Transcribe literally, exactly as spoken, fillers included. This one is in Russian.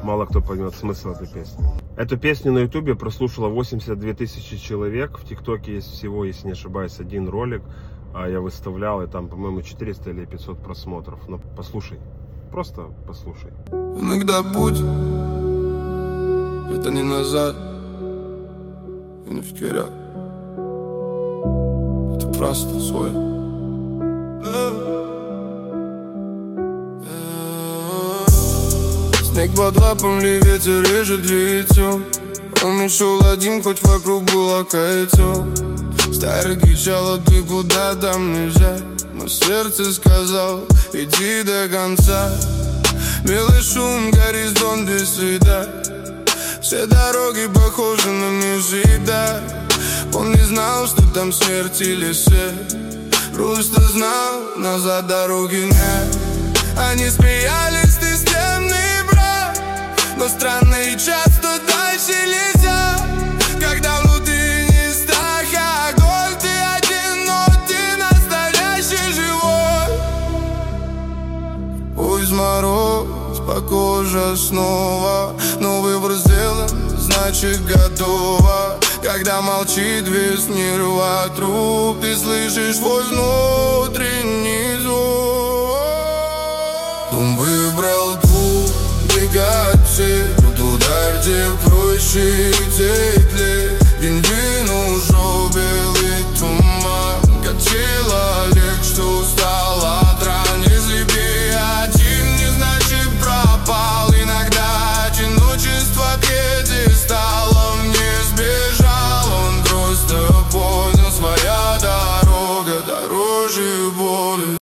мало кто поймет смысл этой песни. Эту песню на ютубе прослушало восемьдесят две тысячи человек. В тиктоке есть всего, если не ошибаюсь, один ролик. А я выставлял, и там, по-моему, четыреста или пятьсот просмотров. Но послушай, просто послушай. Иногда путь — это не назад и не вперед. Это просто свой. Снег под лапами, ветер режет лицо. Он ушел один, хоть вокруг было кольцо. Старый кричал, а ты куда там нельзя. Но сердце сказал, иди до конца. Белый шум, горизонт без следа. Все дороги похожи, но не всегда. Он не знал, что там смерть или свет. Просто знал, назад дороги нет. Они смеялись, ты стенный брат. Но странно и часто дальше нельзя. Когда внутри не страх, а боль, ты один, но ты настоящий живой. Пусть мороз по коже снова, но выбор сделан, значит готова. Когда молчит весь мир вокруг, ты слышишь свой внутренний звук. Он выбрал путь, двигаться туда, где проще идти. День двинул, шел белый туман, как человек.